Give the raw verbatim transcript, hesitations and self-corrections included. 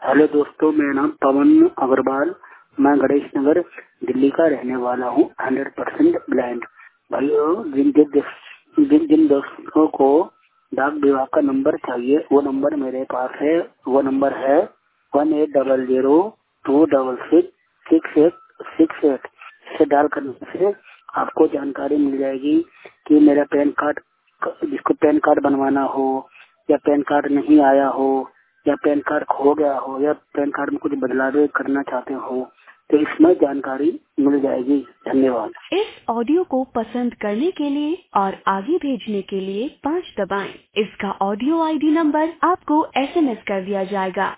Hello दोस्तों, मेरा नाम पवन अग्रवाल, मैं गणेश नगर दिल्ली का रहने वाला हूँ। हंड्रेड परसेंट ब्लाइंड भाइयों, जिन जिन जिन जिन दोस्तों को डाक विभाग का नंबर चाहिए वो नंबर मेरे पास है। वो नंबर है one eight double zero two double six six eight six eight. इसे डायल करने से आपको जानकारी मिल जाएगी कि मेरा पैन कार्ड, जिसको पैन कार्ड बनवाना हो या पैन कार्ड नहीं आया हो या पैन कार्ड खो गया हो या पैन कार्ड में कुछ बदलाव करना चाहते हो तो इसमें जानकारी मिल जाएगी। धन्यवाद। इस ऑडियो को पसंद करने के लिए और आगे भेजने के लिए पाँच दबाएं। इसका ऑडियो आईडी नंबर आपको एसएमएस कर दिया जाएगा।